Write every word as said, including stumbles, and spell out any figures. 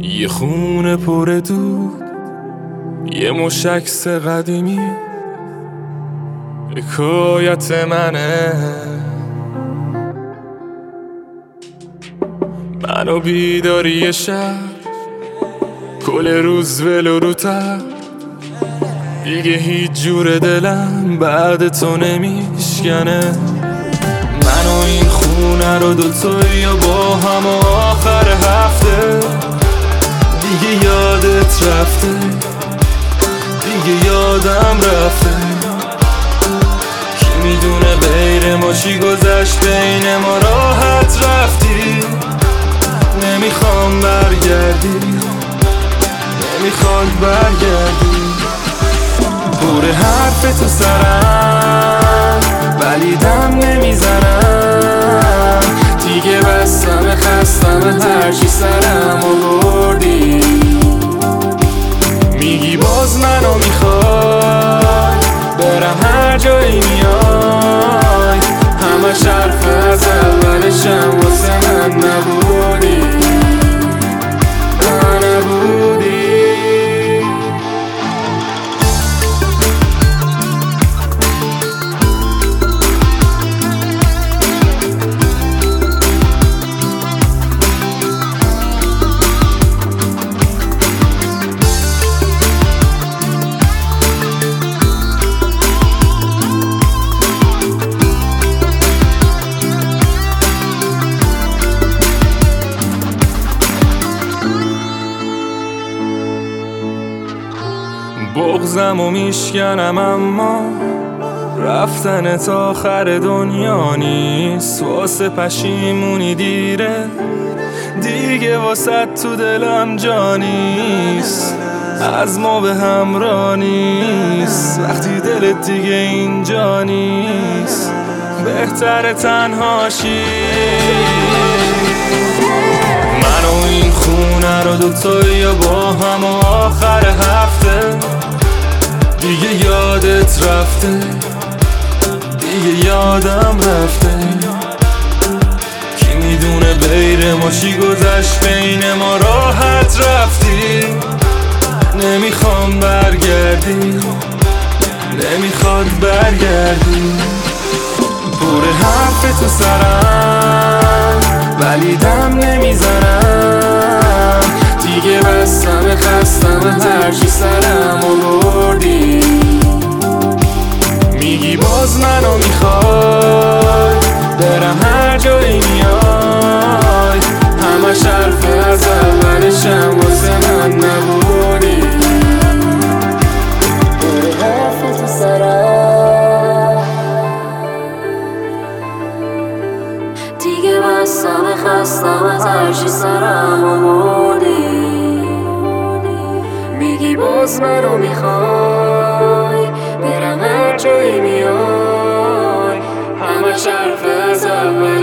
یه خونه پر دود، یه مشکس قدیمی، حکایت منه. منو بیداری شب، کل روز ولو رو تب، دیگه هیچ جور دلم بعد تو نمیشکنه. منو این خونه رو دوتایی با هم آخر هفته، دیگه یادت رفته، دیگه یادم رفته. کی میدونه غیر ما چی گذشت بین ما، راحت رفتی. نمیخوام برگردی، نمیخوام برگردی. پر حرف تو سرم ولی دم نمیزنم، دیگه بستم خستم هرچی سرم آوردی. میگی باز منو میخوای، برم هر جایی میای، همش حرف از اولشم واسه من نبودی، نبودی. بغزم و میشکنم اما رفتن تا آخر دنیا نیست. واسه پشیمونی دیره، دیگه واسه تو دلم جا نیست. از ما به همراه نیست وقتی دلت دیگه اینجا نیست. بهتره تنهاشی. منو این خونه رو دوتایی با هم آخر هفته، دیگه یادت رفته، دیگه یادم رفته. کی میدونه غیر ما چی گذشت بین ما، راحت رفتی. نمیخوام برگردی، نمیخواد برگردی. پر حرف تو سرم ولی دم نمیزنم، دیگه بستم خستم هرچی سرم آوردی. میگی باز منو میخوای، برم هر جایی میای، همش حرف از اولشم واسه من نبودی. پر حرف تو سرم دیگه بستم خستم از هرچی سرم آوردی. میگی باز منو میخوای، برم هر جایی میای، همه حرف از اول